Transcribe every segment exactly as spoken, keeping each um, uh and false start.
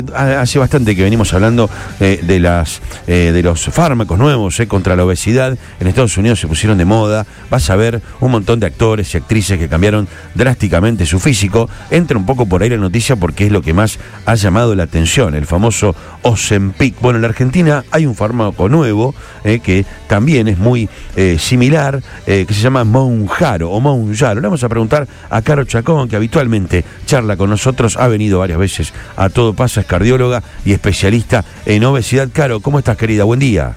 Hace bastante que venimos hablando eh, de las eh, de los fármacos nuevos eh, contra la obesidad. En Estados Unidos se pusieron de moda. Vas a ver un montón de actores y actrices que cambiaron drásticamente su físico. Entra un poco por ahí la noticia porque es lo que más ha llamado la atención, el famoso Ozempic. Bueno, en la Argentina hay un fármaco nuevo eh, que también es muy eh, similar, eh, que se llama Mounjaro o Mounjaro. Le vamos a preguntar a Caro Chacón, que habitualmente charla con nosotros, ha venido varias veces a Todo Pasa, es cardióloga y especialista en obesidad. Caro, ¿cómo estás, querida? Buen día.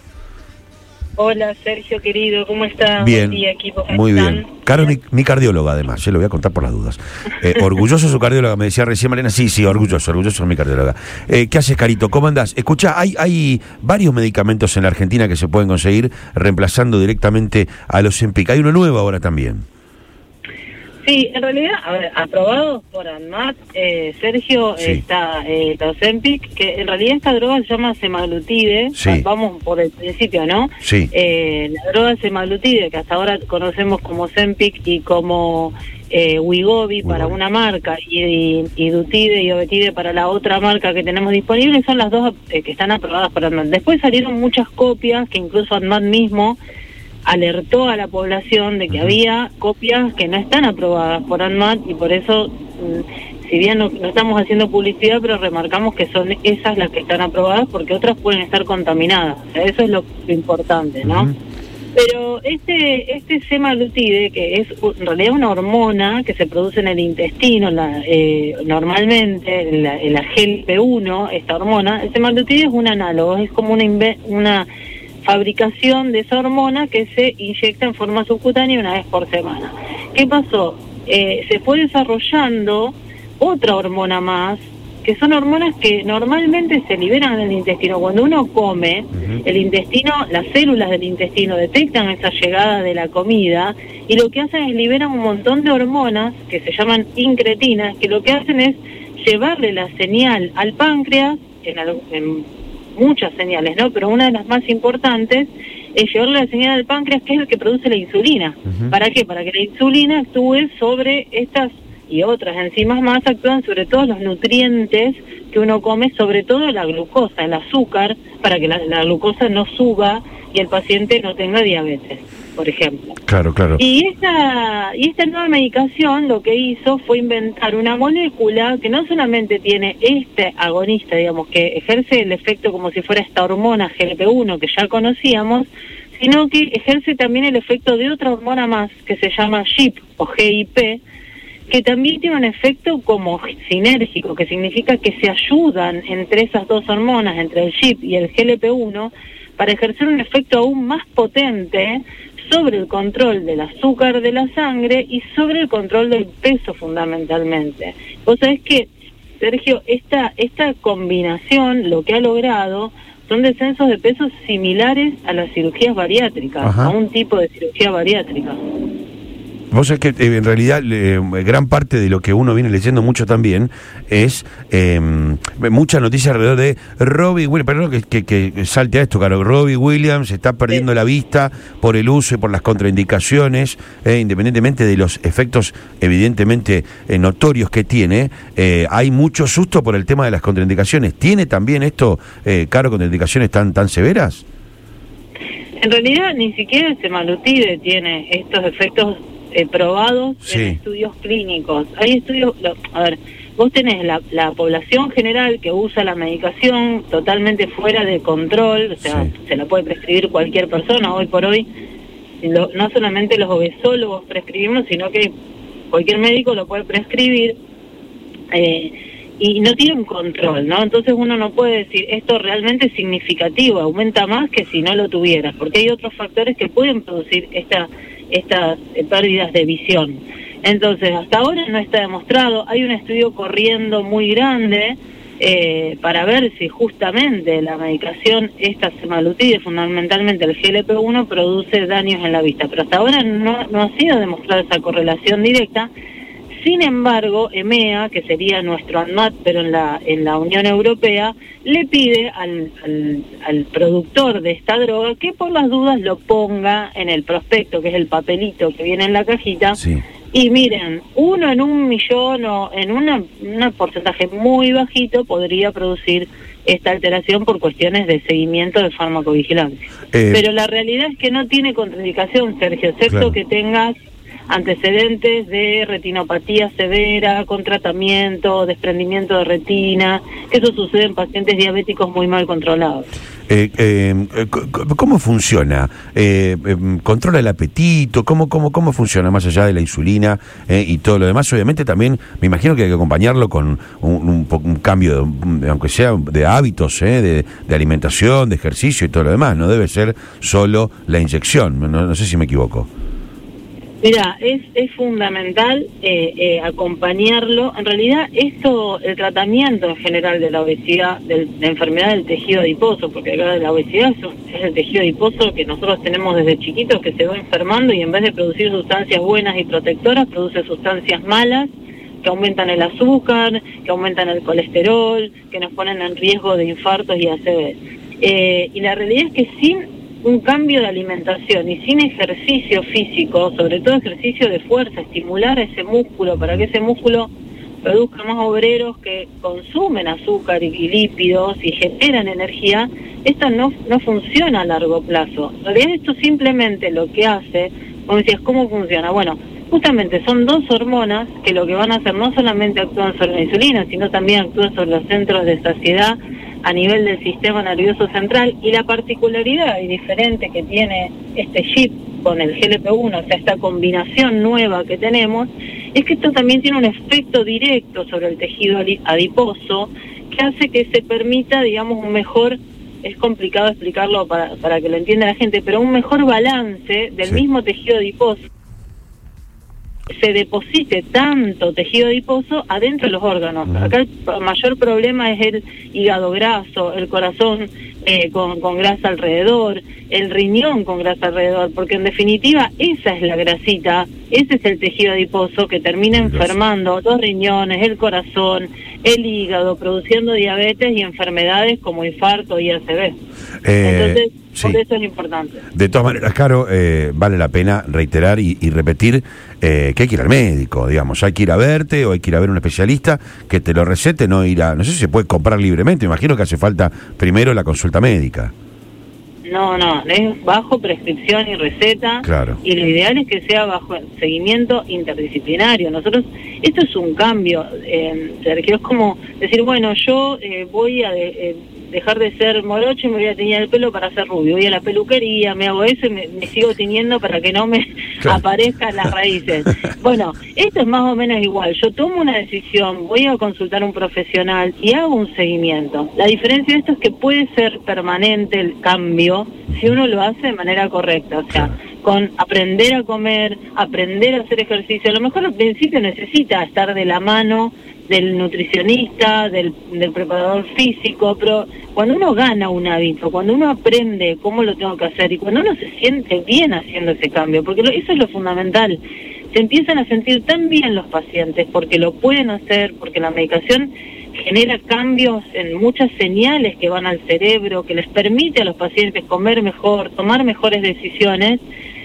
Hola, Sergio, querido, ¿cómo estás? Bien, Buen día, equipo. muy bien. Caro, mi, mi cardióloga, además, yo le voy a contar por las dudas. Eh, orgulloso su cardióloga, me decía recién Mariana. Sí, sí, orgulloso, orgulloso de mi cardióloga. Eh, ¿Qué haces, Carito? ¿Cómo andás? Escucha, hay, hay varios medicamentos en la Argentina que se pueden conseguir reemplazando directamente al Ozempic. Hay uno nuevo ahora también. Sí, en realidad, a ver, aprobados por ANMAT, eh, Sergio, Sí. está eh, el Ozempic, que en realidad esta droga se llama semaglutide. Sí. Vamos por el principio, ¿no? Sí. Eh, la droga semaglutide, que hasta ahora conocemos como Ozempic y como eh, Wegovy para una marca, y, y, y Dutide y Obetide para la otra marca que tenemos disponible, son las dos eh, que están aprobadas por ANMAT. Después salieron muchas copias que incluso ANMAT mismo alertó a la población de que uh-huh. había copias que no están aprobadas por ANMAT, y por eso, mmm, si bien no, no estamos haciendo publicidad, pero remarcamos que son esas las que están aprobadas, porque otras pueden estar contaminadas. O sea, eso es lo, lo importante, ¿no? Uh-huh. Pero este este semaglutide, que es en realidad una hormona que se produce en el intestino, la, eh, normalmente la, la G L P uno, esta hormona, el semaglutide es un análogo, es como una inve- una fabricación de esa hormona que se inyecta en forma subcutánea una vez por semana. ¿Qué pasó? Eh, se fue desarrollando otra hormona más, que son hormonas que normalmente se liberan en el intestino. Cuando uno come, uh-huh. el intestino, las células del intestino detectan esa llegada de la comida y lo que hacen es liberan un montón de hormonas que se llaman incretinas, que lo que hacen es llevarle la señal al páncreas en, en muchas señales, ¿no? Pero una de las más importantes es llevarle la señal al páncreas, que es el que produce la insulina. Uh-huh. ¿Para qué? Para que la insulina actúe sobre estas y otras enzimas más, actúan sobre todos los nutrientes que uno come, sobre todo la glucosa, el azúcar, para que la, la glucosa no suba y el paciente no tenga diabetes, por ejemplo. Claro, claro. Y esta, y esta nueva medicación lo que hizo fue inventar una molécula que no solamente tiene este agonista, digamos, que ejerce el efecto como si fuera esta hormona G L P uno que ya conocíamos, sino que ejerce también el efecto de otra hormona más que se llama G I P o G I P, que también tiene un efecto como sinérgico, que significa que se ayudan entre esas dos hormonas, entre el G I P y el G L P uno, para ejercer un efecto aún más potente sobre el control del azúcar de la sangre y sobre el control del peso, fundamentalmente. Vos sabés que, Sergio, esta, esta combinación lo que ha logrado son descensos de pesos similares a las cirugías bariátricas, Ajá. a un tipo de cirugía bariátrica. Vos sabés que eh, en realidad eh, gran parte de lo que uno viene leyendo mucho también es eh, mucha noticia alrededor de Robbie Williams. Perdón que, que, que salte a esto, claro. Robbie Williams está perdiendo sí. la vista por el uso y por las contraindicaciones, eh, independientemente de los efectos evidentemente eh, notorios que tiene. Eh, hay mucho susto por el tema de las contraindicaciones. ¿Tiene también esto, eh, Caro, contraindicaciones tan, tan severas? En realidad ni siquiera el semaglutide tiene estos efectos Eh, probados sí. en estudios clínicos. Hay estudios, lo, a ver, vos tenés la, la población general que usa la medicación totalmente fuera de control, o sea, sí. se la puede prescribir cualquier persona. Hoy por hoy, lo, no solamente los obesólogos prescribimos, sino que cualquier médico lo puede prescribir, eh, y no tiene un control, ¿no? Entonces uno no puede decir, esto realmente es significativo, aumenta más que si no lo tuvieras, porque hay otros factores que pueden producir esta estas eh, pérdidas de visión. Entonces, hasta ahora no está demostrado. Hay un estudio corriendo muy grande eh, para ver si justamente la medicación, esta semaglutide, fundamentalmente el G L P uno, produce daños en la vista, pero hasta ahora no, no ha sido demostrada esa correlación directa. Sin embargo, EMEA, que sería nuestro ANMAT, pero en la en la Unión Europea, le pide al, al, al productor de esta droga que por las dudas lo ponga en el prospecto, que es el papelito que viene en la cajita, sí. Y miren, uno en un millón o en una, un porcentaje muy bajito podría producir esta alteración por cuestiones de seguimiento de farmacovigilancia. Eh, Pero la realidad es que no tiene contraindicación, Sergio, excepto claro. que tengas antecedentes de retinopatía severa, con tratamiento, desprendimiento de retina, que eso sucede en pacientes diabéticos muy mal controlados. Eh, eh, ¿Cómo funciona? Eh, eh, ¿Controla el apetito? ¿Cómo, cómo, ¿Cómo funciona más allá de la insulina eh, y todo lo demás? Obviamente también me imagino que hay que acompañarlo con un, un, un cambio, de, aunque sea de hábitos, eh, de, de alimentación, de ejercicio y todo lo demás. No debe ser solo la inyección. No, no sé si me equivoco. Mira, es, es fundamental eh, eh, acompañarlo. En realidad, esto, el tratamiento en general de la obesidad, de la enfermedad del tejido adiposo, porque acá la obesidad es, es el tejido adiposo que nosotros tenemos desde chiquitos, que se va enfermando y en vez de producir sustancias buenas y protectoras, produce sustancias malas, que aumentan el azúcar, que aumentan el colesterol, que nos ponen en riesgo de infartos y A C V. Eh, y la realidad es que sin un cambio de alimentación y sin ejercicio físico, sobre todo ejercicio de fuerza, estimular a ese músculo para que ese músculo produzca más obreros que consumen azúcar y, y lípidos y generan energía, esto no, no funciona a largo plazo. En realidad esto simplemente lo que hace, como decías, ¿cómo funciona? Bueno, justamente son dos hormonas que lo que van a hacer no solamente actúan sobre la insulina, sino también actúan sobre los centros de saciedad a nivel del sistema nervioso central, y la particularidad y diferente que tiene este chip con el G L P uno, o sea, esta combinación nueva que tenemos, es que esto también tiene un efecto directo sobre el tejido adiposo que hace que se permita, digamos, un mejor, es complicado explicarlo para, para que lo entienda la gente, pero un mejor balance del sí. mismo tejido adiposo, se deposite tanto tejido adiposo adentro de los órganos. Uh-huh. Acá el mayor problema es el hígado graso, el corazón eh, con, con grasa alrededor, el riñón con grasa alrededor, porque en definitiva esa es la grasita, ese es el tejido adiposo que termina enfermando los riñones, el corazón, el hígado, produciendo diabetes y enfermedades como infarto y A C V. Eh, Entonces, sí. por eso es importante. De todas maneras, Caro, eh, vale la pena reiterar y, y repetir eh, que hay que ir al médico, digamos, hay que ir a verte o hay que ir a ver a un especialista que te lo recete, no ir a, no sé si se puede comprar libremente, imagino que hace falta primero la consulta médica. No, no, es bajo prescripción y receta, claro. Y lo ideal es que sea bajo seguimiento interdisciplinario. Nosotros, esto es un cambio, eh, Sergio, es como decir, bueno, yo eh, voy a de, eh, dejar de ser morocho y me voy a teñir el pelo para ser rubio, voy a la peluquería, me hago eso y me, me sigo tiñendo para que no me claro. aparezcan las raíces. Bueno, esto es más o menos igual, yo tomo una decisión, voy a consultar a un profesional y hago un seguimiento. La diferencia de esto es que puede ser permanente el cambio si uno lo hace de manera correcta, o sea, con aprender a comer, aprender a hacer ejercicio. A lo mejor al principio necesita estar de la mano del nutricionista, del, del preparador físico, pero cuando uno gana un hábito, cuando uno aprende cómo lo tengo que hacer y cuando uno se siente bien haciendo ese cambio, porque lo, eso es lo fundamental, se empiezan a sentir tan bien los pacientes porque lo pueden hacer, porque la medicación genera cambios en muchas señales que van al cerebro, que les permite a los pacientes comer mejor, tomar mejores decisiones.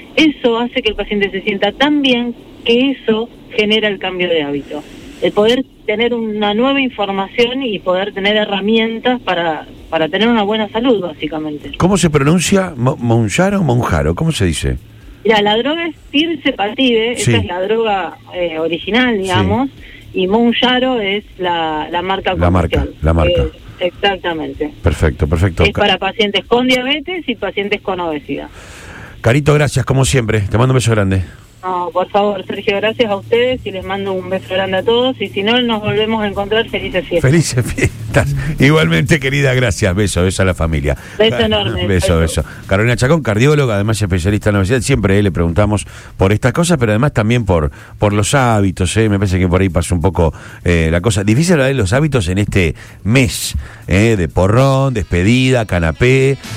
Eso hace que el paciente se sienta tan bien que eso genera el cambio de hábito. El poder tener una nueva información y poder tener herramientas para, para tener una buena salud, básicamente. ¿Cómo se pronuncia? ¿Mounjaro o Mounjaro? ¿Cómo se dice? Mira, la droga es Tirzepatide, sí. Esa es la droga eh, original, digamos, sí. Y Mounjaro es la, la marca comercial. La marca, la marca. Eh, exactamente. Perfecto, perfecto. Es para pacientes con diabetes y pacientes con obesidad. Carito, gracias, como siempre. Te mando un beso grande. No, por favor, Sergio, gracias a ustedes y les mando un beso grande a todos. Y si no, nos volvemos a encontrar. Felices fiestas. Felices fiestas. Igualmente, querida, gracias. Beso, beso a la familia. Beso enorme. Beso, beso. Carolina Chacón, cardióloga, además especialista en la obesidad. Siempre eh, le preguntamos por estas cosas, pero además también por por los hábitos. Eh. Me parece que por ahí pasa un poco eh, la cosa. Difícil hablar de los hábitos en este mes eh, de porrón, despedida, canapé,